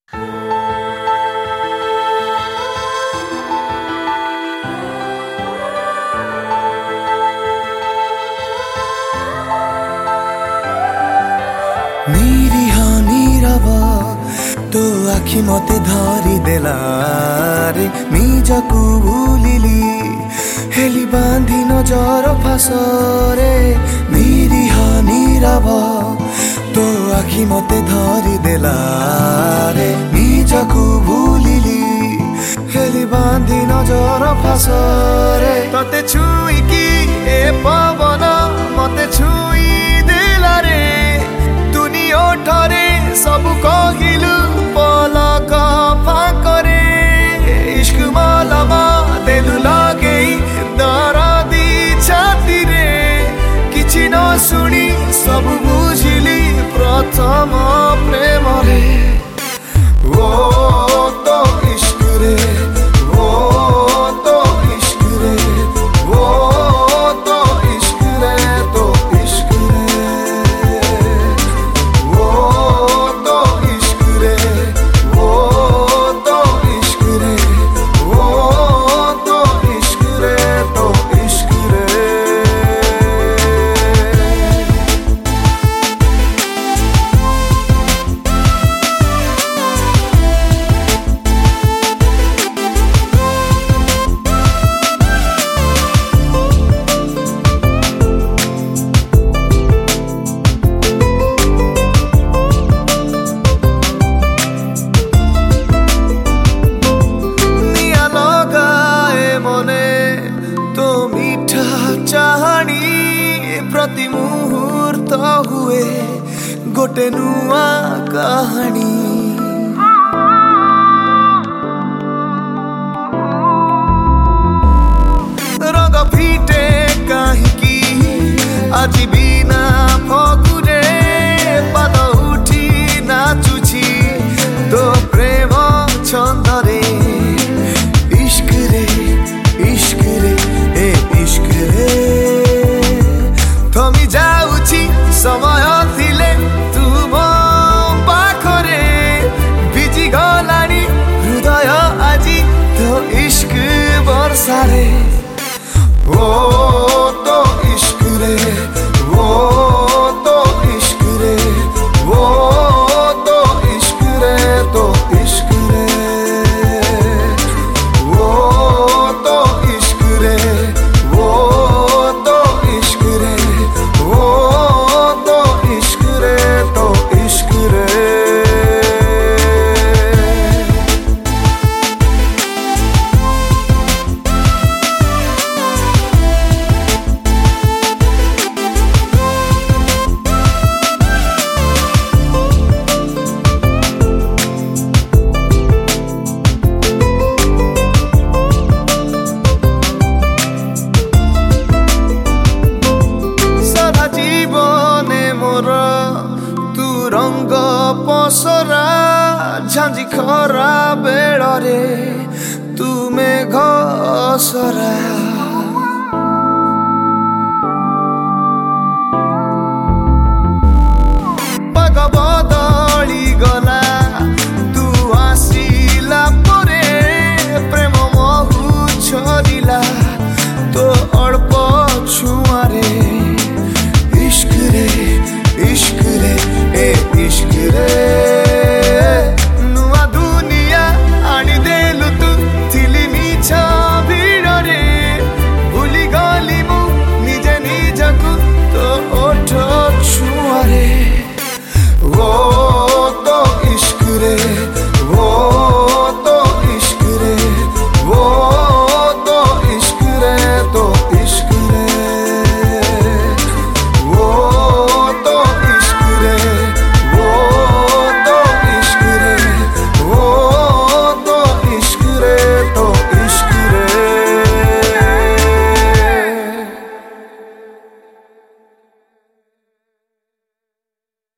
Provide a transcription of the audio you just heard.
नीरव तो आखि मते धरी देला रे निजकु भूलिली हेली बांधी नजर फासरे नीरव तो आखि मते धरी देला रे निजकु भूलिली हेली बांधी नजर फासरे तते छुई की ए पवन मते छुई देला रे तुनी ओठरे सब कहिलु पलक फाकरे इश्क मालमा देलु लगे दरदी छाती रे किछि न सुनी सब बुझिली प्रथम प्रेम रे ओ तो इश्क रे ओ तो इश्क रे ओ तो इश्क रे तो इश्क रे ओ तो इश्क रे ओ तो इश्क रे ओ तो इश्क रे तो इश्क रे प्रति मुहूर्त हुए गोटे नुआ कहानी रंग फिटे कहीं आज बिना फगुरे पद उठी नाचुची तो प्रेम छंदरे इश्क रे ए इश्क रे थमी जाउची समय थिले तुम पाखरे बिजी गलानी हृदय आजी तो इश्क बरसारे ओ तो इश्क रे ओ तो इश्क रे ओ तो इश्क रे तो इश्क रे ओ तो इश्क रे ओ तो इश्क रे ओ तो इश्क रे तो इश्क रे रंग पसरा झांझी खरा बेड़े तुमे घसरा।